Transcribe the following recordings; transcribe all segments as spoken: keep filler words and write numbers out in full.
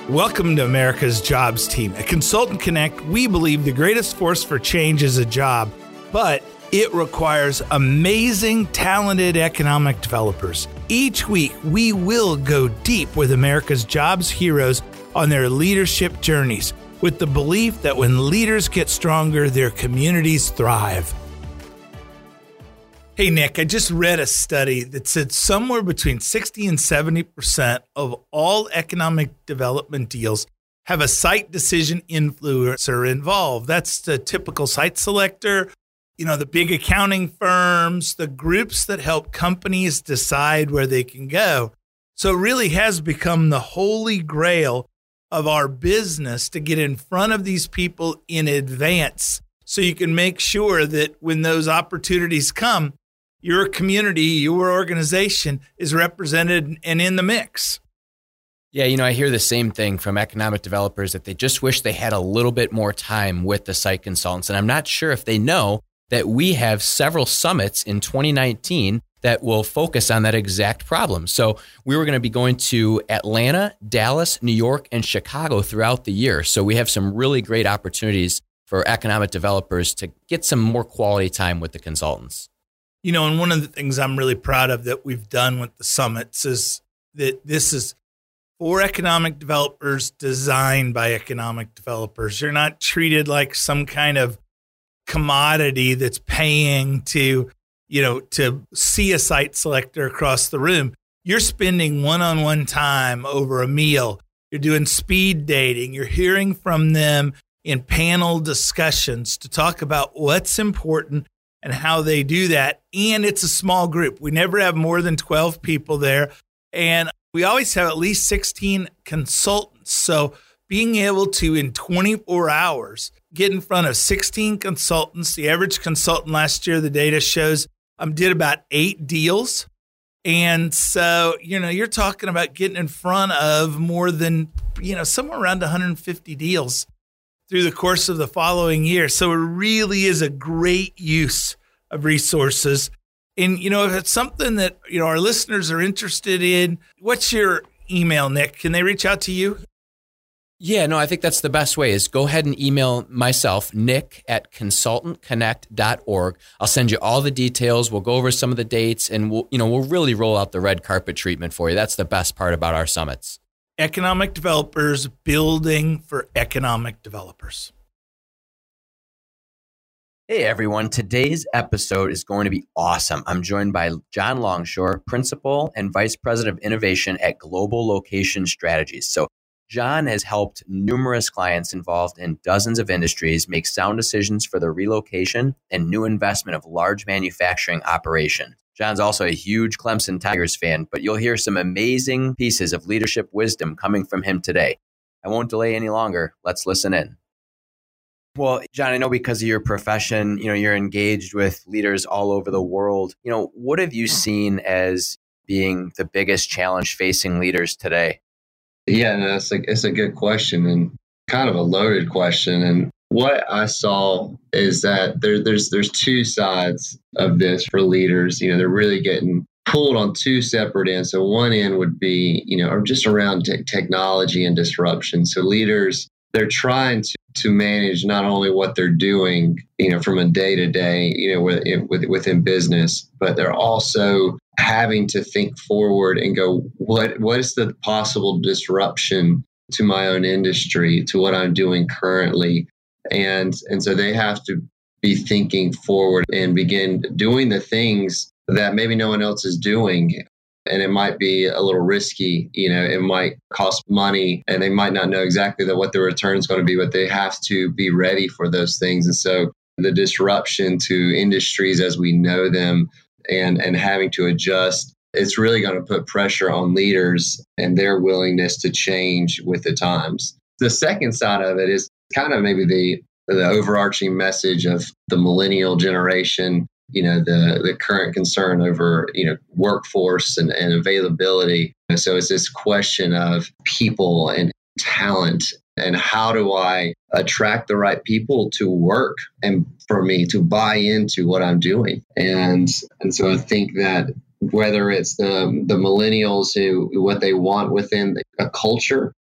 Welcome to America's Jobs Team. At Consultant Connect, we believe the greatest force for change is a job, but it requires amazing, talented economic developers. Each week, we will go deep with America's jobs heroes on their leadership journeys, with the belief that when leaders get stronger, their communities thrive. Hey, Nick, I just read a study that said somewhere between sixty and seventy percent of all economic development deals have a site decision influencer involved. That's the typical site selector, you know, the big accounting firms, the groups that help companies decide where they can go. So it really has become the holy grail of our business to get in front of these people in advance so you can make sure that when those opportunities come, your community, your organization is represented and in the mix. Yeah, you know, I hear the same thing from economic developers that they just wish they had a little bit more time with the site consultants. And I'm not sure if they know that we have several summits in twenty nineteen that will focus on that exact problem. So we were going to be going to Atlanta, Dallas, New York, and Chicago throughout the year. So we have some really great opportunities for economic developers to get some more quality time with the consultants. You know, and one of the things I'm really proud of that we've done with the summits is that this is for economic developers, designed by economic developers. You're not treated like some kind of commodity that's paying to, you know, to see a site selector across the room. You're spending one-on-one time over a meal. You're doing speed dating. You're hearing from them in panel discussions to talk about what's important and how they do that. And it's a small group. We never have more than twelve people there. And we always have at least sixteen consultants. So being able to, in twenty-four hours, get in front of sixteen consultants. The average consultant last year, the data shows, um, did about eight deals. And so, you know, you're talking about getting in front of more than, you know, somewhere around one hundred fifty deals through the course of the following year. So it really is a great use of resources. And, you know, if it's something that, you know, our listeners are interested in, what's your email, Nick? Can they reach out to you? Yeah, no, I think that's the best way is go ahead and email myself, Nick at consultant connect dot org. I'll send you all the details. We'll go over some of the dates and we'll, you know, we'll really roll out the red carpet treatment for you. That's the best part about our summits. Economic developers building for economic developers. Hey everyone, today's episode is going to be awesome. I'm joined by John Longshore, Principal and Vice President of Innovation at Global Location Strategies. So John has helped numerous clients involved in dozens of industries make sound decisions for the relocation and new investment of large manufacturing operation. John's also a huge Clemson Tigers fan, but you'll hear some amazing pieces of leadership wisdom coming from him today. I won't delay any longer. Let's listen in. Well, John, I know because of your profession, you know, you're engaged with leaders all over the world. You know, what have you seen as being the biggest challenge facing leaders today? Yeah, no, it's a, it's a good question and kind of a loaded question. And what I saw is that there, there's there's two sides of this for leaders. You know, they're really getting pulled on two separate ends. So one end would be, you know, or just around te- technology and disruption. So leaders, they're trying to, to manage not only what they're doing, you know, from a day to day, you know, with, with, within business, but they're also having to think forward and go, what what is the possible disruption to my own industry, to what I'm doing currently? And and so they have to be thinking forward and begin doing the things that maybe no one else is doing. And it might be a little risky, you know, it might cost money and they might not know exactly that what the return is going to be, but they have to be ready for those things. And so the disruption to industries as we know them and, and having to adjust, it's really going to put pressure on leaders and their willingness to change with the times. The second side of it is kind of maybe the the overarching message of the millennial generation, you know, the the current concern over, you know, workforce and, and availability. And so it's this question of people and talent and how do I attract the right people to work and for me to buy into what I'm doing. And and so I think that whether it's the the millennials who what they want within a culture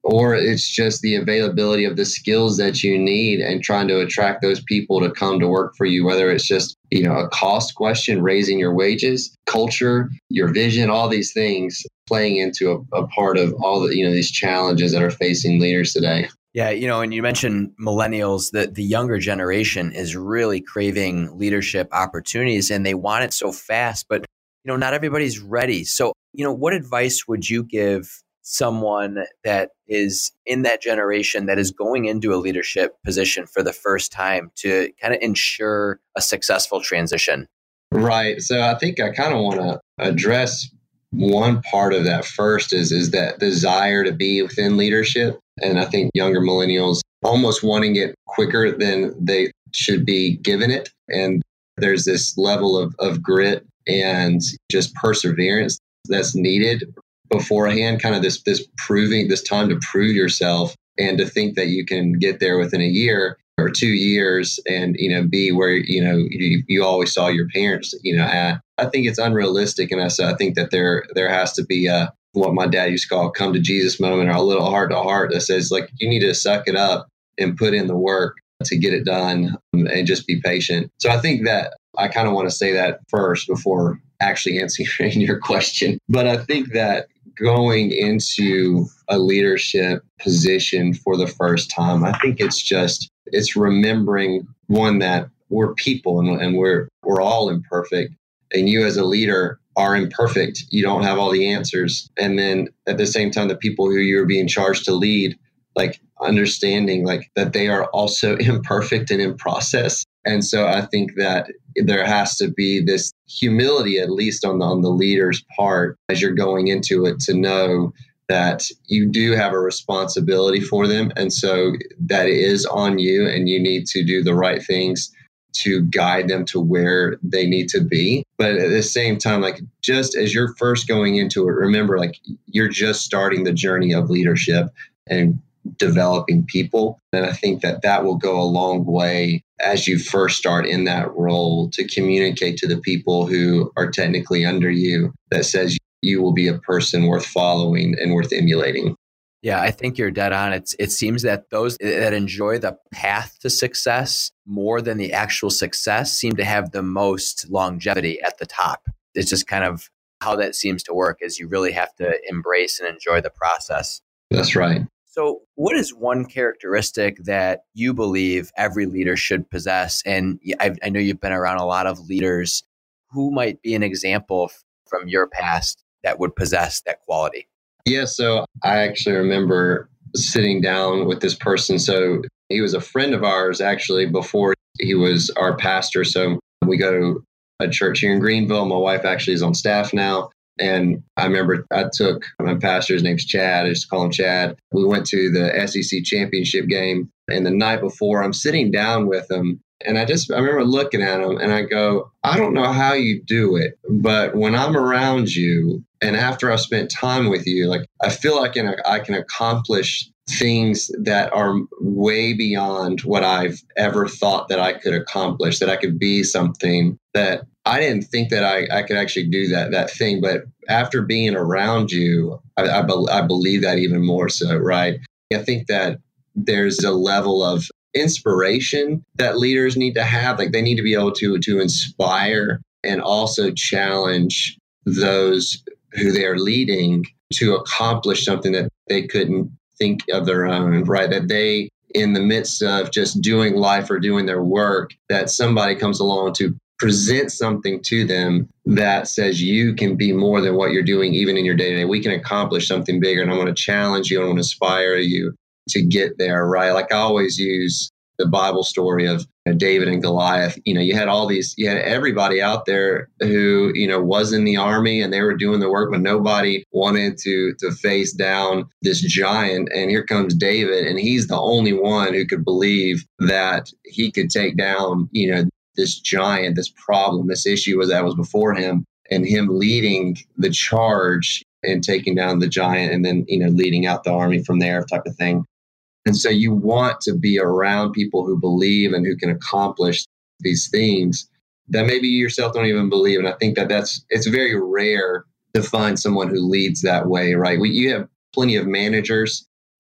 or it's just the availability of the skills that you need and trying to attract those people to come to work for you, whether it's just, you know, a cost question, raising your wages, culture, your vision, all these things playing into a, a part of all the, you know, these challenges that are facing leaders today. Yeah, you know, and you mentioned millennials, that the younger generation is really craving leadership opportunities and they want it so fast, but, you know, not everybody's ready. So, you know, what advice would you give someone that is in that generation that is going into a leadership position for the first time to kind of ensure a successful transition? Right. So I think I kind of want to address one part of that first is, is that desire to be within leadership. And I think younger millennials almost wanting it quicker than they should be given it. And there's this level of, of grit and just perseverance that's needed beforehand, kind of this this proving, this time to prove yourself and to think that you can get there within a year or two years and, you know, be where, you know, you, you always saw your parents, you know, at. I think it's unrealistic. And I, so I think that there there has to be a, what my dad used to call a come to Jesus moment, or a little heart to heart that says, like, you need to suck it up and put in the work to get it done and just be patient. So I think that I kind of want to say that first before actually answering your question. But I think that going into a leadership position for the first time, I think it's just, it's remembering, one, that we're people and, and we're we're all imperfect. And you as a leader are imperfect. You don't have all the answers. And then at the same time, the people who you're being charged to lead, like understanding like that they are also imperfect and in process. And so I think that there has to be this humility, at least on the, on the leader's part, as you're going into it, to know that you do have a responsibility for them. And so that is on you, and you need to do the right things to guide them to where they need to be. But at the same time, like, just as you're first going into it, remember, like, you're just starting the journey of leadership and developing people. And I think that that will go a long way as you first start in that role to communicate to the people who are technically under you that says you will be a person worth following and worth emulating. Yeah, I think you're dead on. It's, it seems that those that enjoy the path to success more than the actual success seem to have the most longevity at the top. It's just kind of how that seems to work, is you really have to embrace and enjoy the process. That's right. So what is one characteristic that you believe every leader should possess? And I, I know you've been around a lot of leaders. Who might be an example from your past that would possess that quality? Yeah, so I actually remember sitting down with this person. So he was a friend of ours, actually, before he was our pastor. So we go to a church here in Greenville. My wife actually is on staff now. And I remember I took my pastor's name's Chad. I just call him Chad. We went to the S E C championship game. And the night before, I'm sitting down with him. And I just, I remember looking at him and I go, I don't know how you do it, but when I'm around you and after I've spent time with you, like, I feel like I can, I can accomplish things that are way beyond what I've ever thought that I could accomplish, that I could be something that I didn't think that I, I could actually do that, that thing. But after being around you, I, I, be, I believe that even more so, right? I think that there's a level of inspiration that leaders need to have. Like, they need to be able to, to inspire and also challenge those who they're leading to accomplish something that they couldn't think of their own, right? That they, in the midst of just doing life or doing their work, that somebody comes along to present something to them that says you can be more than what you're doing, even in your day-to-day. We can accomplish something bigger. And I want to challenge you. I want to inspire you to get there, right? Like, I always use the Bible story of, you know, David and Goliath. You know, you had all these, you had everybody out there who, you know, was in the army and they were doing the work, but nobody wanted to to face down this giant. And here comes David, and he's the only one who could believe that he could take down, you know, this giant, this problem, this issue was that was before him, and him leading the charge and taking down the giant, and then, you know, leading out the army from there, type of thing. And so you want to be around people who believe and who can accomplish these things that maybe you yourself don't even believe. And I think that that's, it's very rare to find someone who leads that way, right? We, you have plenty of managers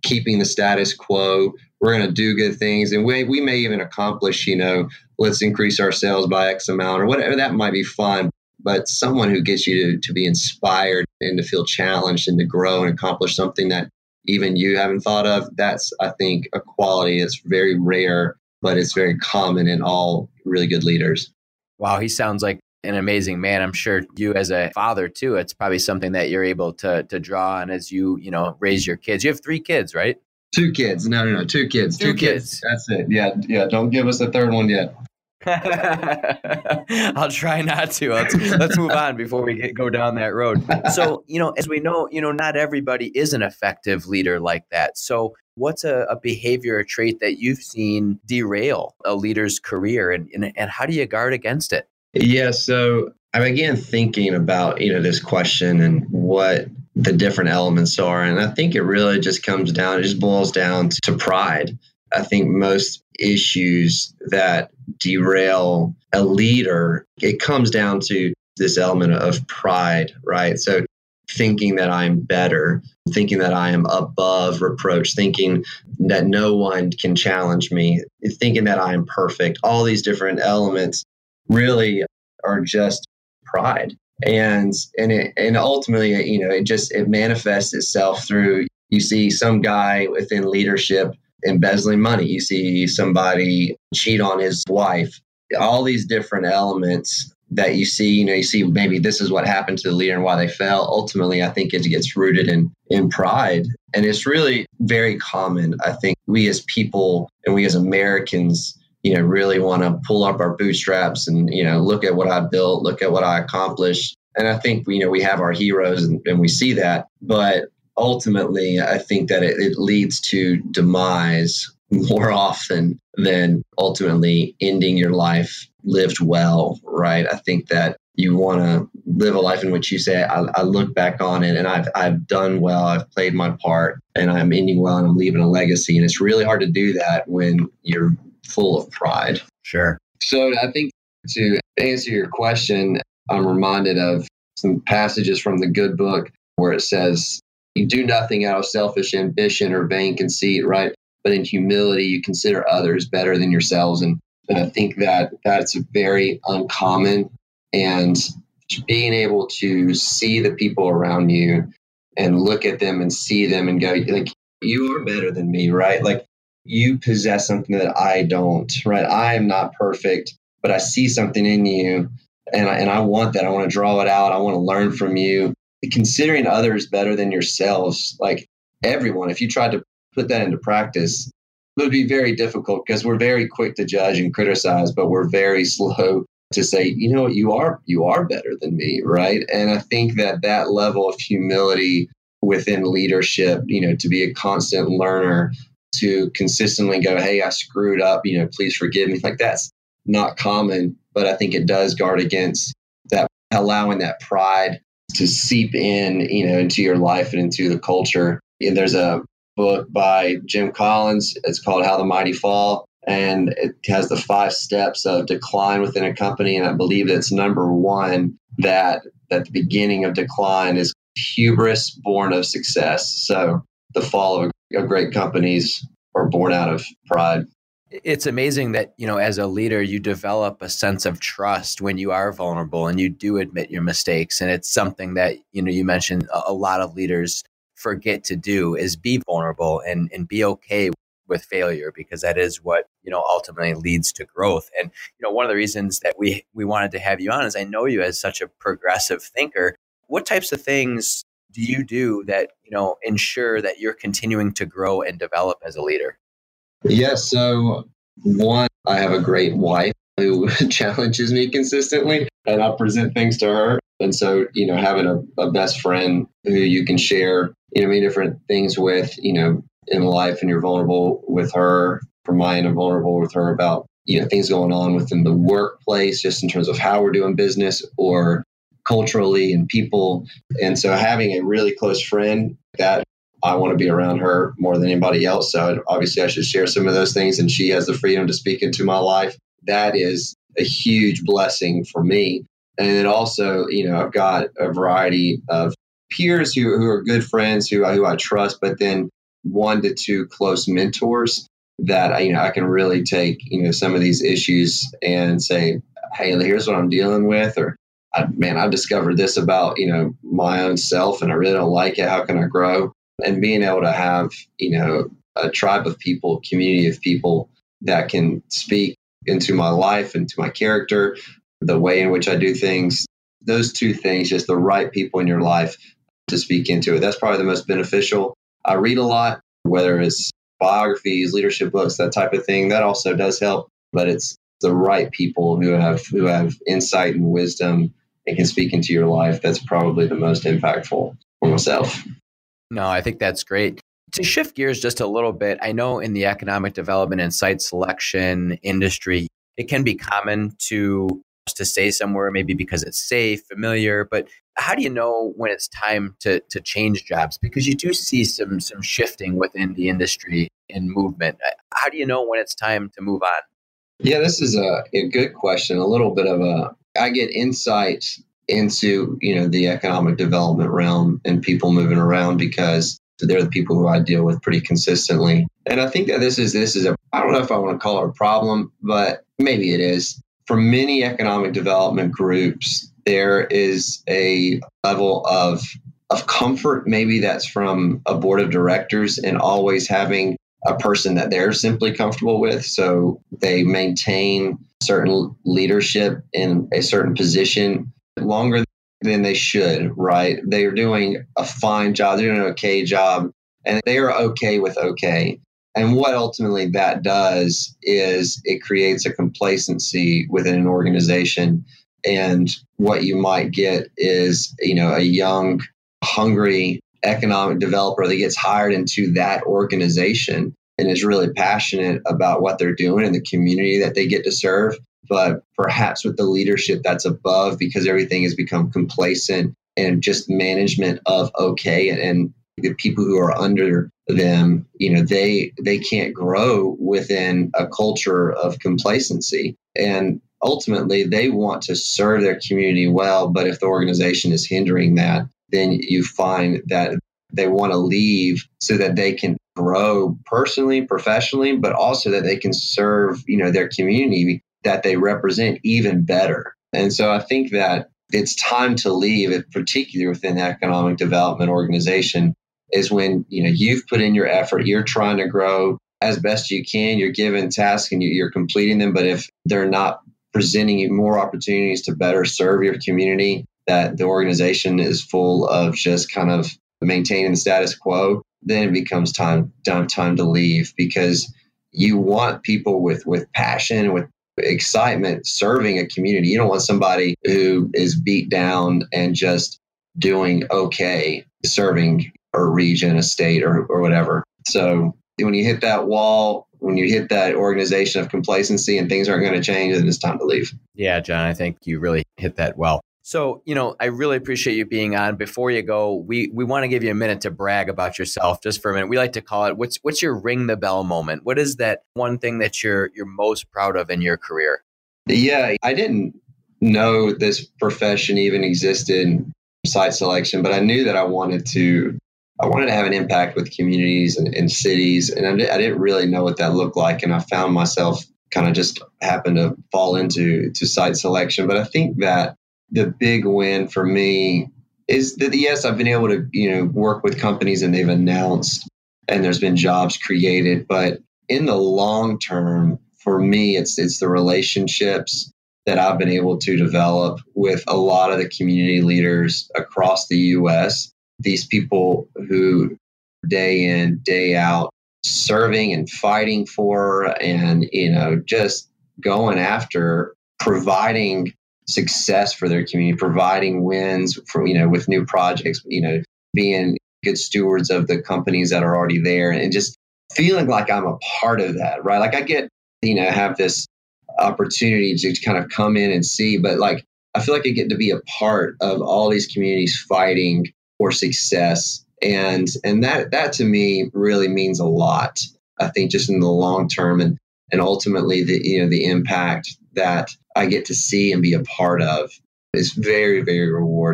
keeping the status quo. We're going to do good things. And we, we may even accomplish, you know, let's increase our sales by X amount or whatever. That might be fun. But someone who gets you to, to be inspired and to feel challenged and to grow and accomplish something that even you haven't thought of, that's, I think, a quality that's very rare, but it's very common in all really good leaders. Wow, he sounds like an amazing man. I'm sure you as a father too, it's probably something that you're able to to draw on as you, you know, raise your kids. You have three kids, right? Two kids. No, no, no. Two kids. Two, two kids. kids. That's it. Yeah. Yeah. Don't give us a third one yet. I'll try not to. Let's, let's move on before we get, go down that road. So, you know, as we know, you know, not everybody is an effective leader like that. So what's a, a behavior or trait that you've seen derail a leader's career, and, and, and how do you guard against it? Yeah. So I began thinking about, you know, this question and what the different elements are. And I think it really just comes down, it just boils down to pride. I think most issues that derail a leader, it comes down to this element of pride, right? So thinking that I'm better, thinking that I am above reproach, thinking that no one can challenge me, thinking that I am perfect. All these different elements really are just pride. And and it, and ultimately, you know, it just it manifests itself through, you see some guy within leadership embezzling money. You see somebody cheat on his wife. All these different elements that you see, you know, you see maybe this is what happened to the leader and why they fell. Ultimately, I think it gets rooted in in pride. And it's really very common. I think we as people and we as Americans, you know, really want to pull up our bootstraps and, you know, look at what I built, look at what I accomplished. And I think, you know, we have our heroes and, and we see that. But ultimately, I think that it, it leads to demise more often than ultimately ending your life lived well, right? I think that you want to live a life in which you say, I, I look back on it and I've I've done well, I've played my part, and I'm ending well and I'm leaving a legacy. And it's really hard to do that when you're full of pride. Sure. So I think to answer your question, I'm reminded of some passages from the Good Book where it says, you do nothing out of selfish ambition or vain conceit, right? But in humility, you consider others better than yourselves. And, and I think that that's very uncommon. And being able to see the people around you and look at them and see them and go, like, you are better than me, right? Like, you possess something that I don't, right? I am not perfect, but I see something in you and I, and I want that. I want to draw it out. I want to learn from you. Considering others better than yourselves, like everyone, if you tried to put that into practice, it would be very difficult because we're very quick to judge and criticize, but we're very slow to say, you know what, you are, you are better than me, right? And I think that that level of humility within leadership, you know, to be a constant learner, to consistently go, hey, I screwed up, you know, please forgive me. Like, that's not common, but I think it does guard against that, allowing that pride to seep in, you know, into your life and into the culture. And there's a book by Jim Collins. It's called How the Mighty Fall. And it has the five steps of decline within a company. And I believe that's number one, that at the beginning of decline is hubris born of success. So the fall of, of great companies are born out of pride. It's amazing that, you know, as a leader, you develop a sense of trust when you are vulnerable and you do admit your mistakes. And it's something that, you know, you mentioned a, a lot of leaders forget to do, is be vulnerable and, and be okay with failure, because that is what, you know, ultimately leads to growth. And, you know, one of the reasons that we, we wanted to have you on is I know you as such a progressive thinker. What types of things do you do that, you know, ensure that you're continuing to grow and develop as a leader? Yeah, so one, I have a great wife who challenges me consistently and I present things to her. And so, you know, having a, a best friend who you can share, you know, many different things with, you know, in life, and you're vulnerable with her. From my end, I'm vulnerable with her about, you know, things going on within the workplace, just in terms of how we're doing business or culturally and people. And so having a really close friend that I want to be around her more than anybody else. So obviously I should share some of those things, and she has the freedom to speak into my life. That is a huge blessing for me. And then also, you know, I've got a variety of peers who, who are good friends who, who I trust, but then one to two close mentors that, you know, I can really take, you know, some of these issues and say, hey, here's what I'm dealing with, or I, man, I've discovered this about, you know, my own self and I really don't like it. How can I grow? And being able to have, you know, a tribe of people, community of people that can speak into my life, into my character, the way in which I do things, those two things, just the right people in your life to speak into it. That's probably the most beneficial. I read a lot, whether it's biographies, leadership books, that type of thing. That also does help, but it's the right people who have who have insight and wisdom and can speak into your life. That's probably the most impactful for myself. No, I think that's great. To shift gears just a little bit, I know in the economic development and site selection industry, it can be common to to stay somewhere, maybe because it's safe, familiar, but how do you know when it's time to to change jobs? Because you do see some some shifting within the industry and movement. How do you know when it's time to move on? Yeah, this is a, a good question. A little bit of a, I get insight into, you know, the economic development realm and people moving around because they're the people who I deal with pretty consistently. And I think that this is, this is a, I don't know if I want to call it a problem, but maybe it is. For many economic development groups, there is a level of, of comfort, maybe that's from a board of directors and always having a person that they're simply comfortable with. So they maintain certain leadership in a certain position longer than they should, right? They are doing a fine job. They're doing an okay job, and they are okay with okay. And what ultimately that does is it creates a complacency within an organization. And what you might get is, you know, a young, hungry economic developer that gets hired into that organization and is really passionate about what they're doing and the community that they get to serve. But perhaps with the leadership that's above, because everything has become complacent and just management of okay, and, and the people who are under them, you know, they they can't grow within a culture of complacency. And ultimately, they want to serve their community well. But if the organization is hindering that, then you find that they want to leave so that they can grow personally, professionally, but also that they can serve, you know, their community that they represent even better. And so I think that it's time to leave, particularly within the economic development organization, is when, you know, you've put in your effort, you're trying to grow as best you can, you're given tasks and you're completing them. But if they're not presenting you more opportunities to better serve your community, that the organization is full of just kind of maintaining the status quo, then it becomes time, time, time to leave, because you want people with, with passion, with excitement serving a community. You don't want somebody who is beat down and just doing okay serving a region, a state, or, or whatever. So when you hit that wall, when you hit that organization of complacency and things aren't going to change, then it's time to leave. Yeah, John, I think you really hit that well. So, you know, I really appreciate you being on. Before you go, we we want to give you a minute to brag about yourself just for a minute. We like to call it, what's what's your ring the bell moment? What is that one thing that you're you're most proud of in your career? Yeah, I didn't know this profession even existed, site selection, but I knew that I wanted to I wanted to have an impact with communities and, and cities. And I, I didn't really know what that looked like. And I found myself kind of just happened to fall into to site selection. But I think that the big win for me is that, yes, I've been able to, you know, work with companies and they've announced and there's been jobs created. But in the long term, for me, it's it's the relationships that I've been able to develop with a lot of the community leaders across the U S. These people who day in, day out, serving and fighting for and, you know, just going after providing success for their community, providing wins for, you know, with new projects, you know, being good stewards of the companies that are already there and just feeling like I'm a part of that, right? Like I get, you know, have this opportunity to kind of come in and see, but like, I feel like I get to be a part of all these communities fighting for success. And, and that, that to me really means a lot, I think, just in the long term and, and ultimately the, you know, the impact that I get to see and be a part of is very, very rewarding.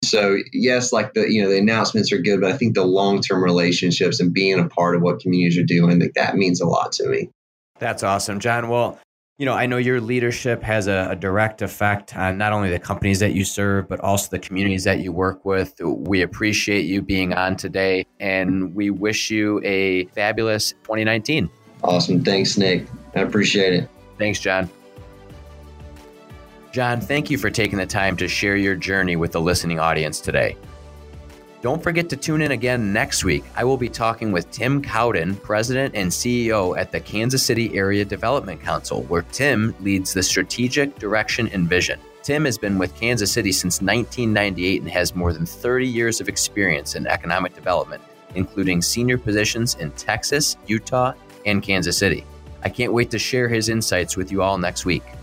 So yes, like the, you know, the announcements are good, but I think the long-term relationships and being a part of what communities are doing, like that means a lot to me. That's awesome, John. Well, you know, I know your leadership has a, a direct effect on not only the companies that you serve, but also the communities that you work with. We appreciate you being on today, and we wish you a fabulous twenty nineteen. Awesome. Thanks, Nick. I appreciate it. Thanks, John. John, thank you for taking the time to share your journey with the listening audience today. Don't forget to tune in again next week. I will be talking with Tim Cowden, President and C E O at the Kansas City Area Development Council, where Tim leads the strategic direction and vision. Tim has been with Kansas City since nineteen ninety-eight and has more than thirty years of experience in economic development, including senior positions in Texas, Utah, and Kansas City. I can't wait to share his insights with you all next week.